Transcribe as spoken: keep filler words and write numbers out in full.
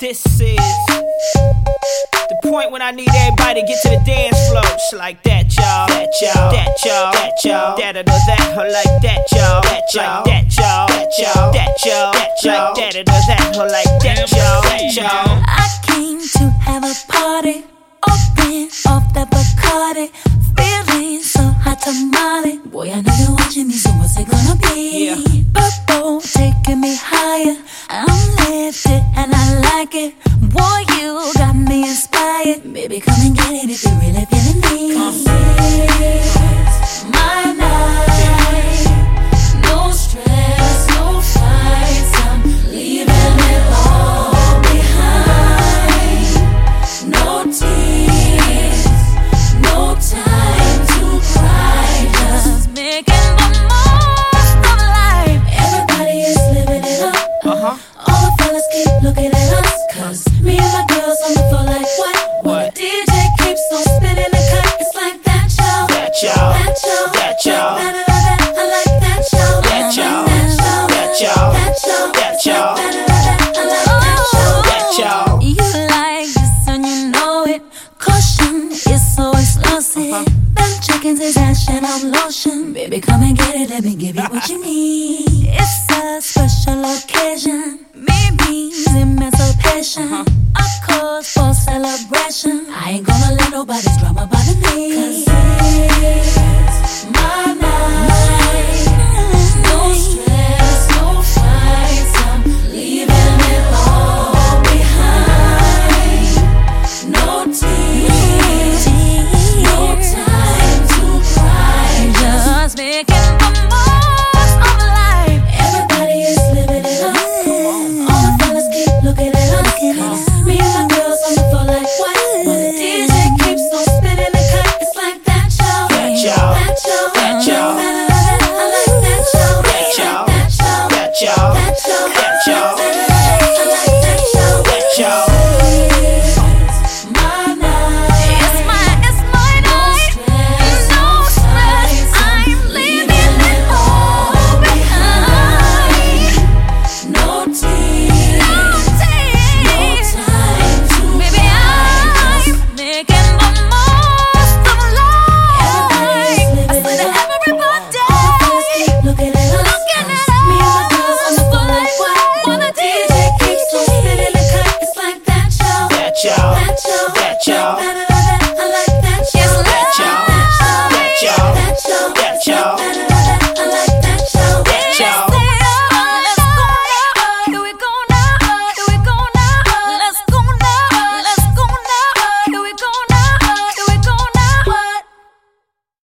This is the point when I need everybody to get to the dance floor. Just like that, y'all. That, y'all. That, y'all. That, y'all. That, or that, or like that, y'all. That, y'all. That, y'all. That, y'all. That, y'all. That, y'all. Like that, or that, or like that, y'all. That, y'all. I came to have a party, open off the Bacardi, feeling so hot tamale. Boy, I know you're watching me, so what's it gonna be? Yeah. Purple taking me higher, I'm lifted and I like it. Boy, you got me inspired. Baby, come and get it if you're really feeling me. Cause it's my night, no stress, no fights. I'm leaving it all behind. No tears, no time to cry, just making the most of life. Everybody is living it up. Uh-huh. All the fellas keep looking at us, cause me and my girls on the floor like what? What? The D J keeps on spinning the cut. It's like that, y'all. That, y'all. That, y'all. That, y'all. Like that, that, that. I like that, y'all. That, y'all. That, y'all. That, y'all. That, That, y'all. y'all. Like that, that, that. I like that, y'all. That, y'all. You like this and you know it. Caution is so explosive. Uh-huh. Them chickens is action of lotion. Baby, come and get it. Let me give you what you need. It's a special occasion. Me means emancipation. Uh-huh. A cause for celebration. I ain't gonna let nobody's drama